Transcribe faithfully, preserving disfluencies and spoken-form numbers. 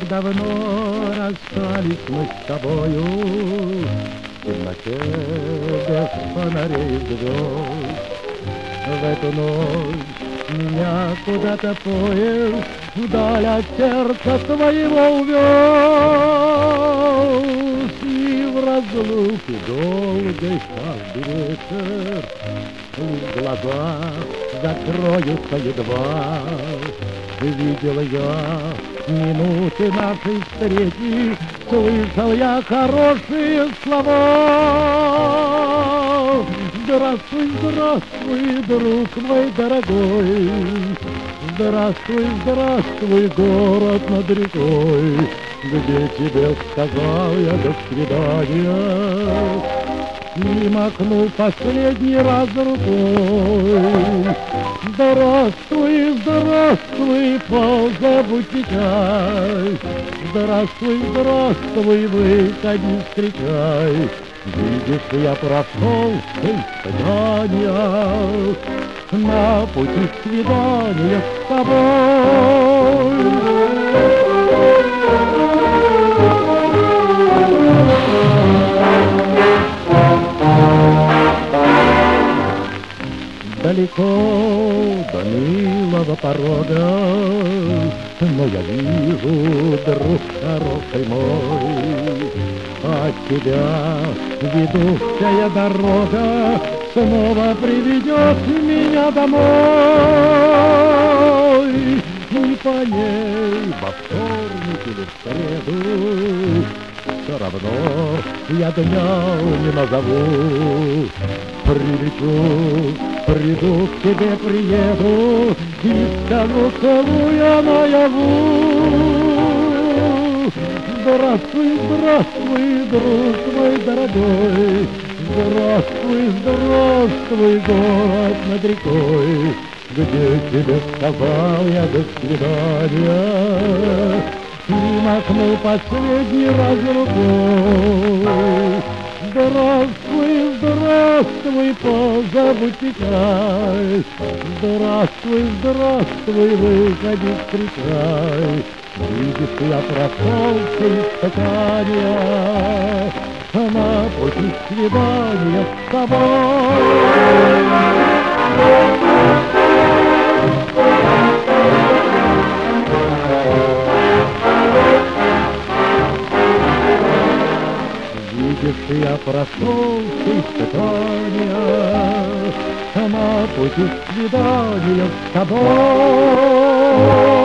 давно расстались мы с тобою, в темноте без фонарей звезд. В эту ночь меня куда-то поезд вдаль от сердца твоего увез. И в разлуке долгой каждый вечер лишь глаза закроются едва. Видел я минуты нашей встречи, слышал я хорошие слова. Здравствуй, здравствуй, друг мой дорогой, здравствуй, здравствуй, город над рекой, где тебе сказал я до свидания и махнул последний раз рукой. Здравствуй, здравствуй, позабудь печаль, здравствуй, здравствуй, выходи, встречай. Видишь, я прошел все испытания на пути свидания с тобой. Далеко до милого порога, но я вижу, друг хороший мой, от тебя ведущая дорога снова приведет меня домой. И по ней во вторник или в среду все равно я дня не назову. Прилечу, приду к тебе, приеду и скажу, целуя наяву. Здравствуй, здравствуй, друг мой дорогой, здравствуй, здравствуй, город над рекой, где тебе сказал я до свидания и махнул последний раз рукой. Здравствуй, здравствуй, позабудь печаль, здравствуй, здравствуй, выходи, встречай. Видишь, я прошел все испытания на пути свидания с тобой. Видишь, я прошел все испытания на пути свидания с тобой.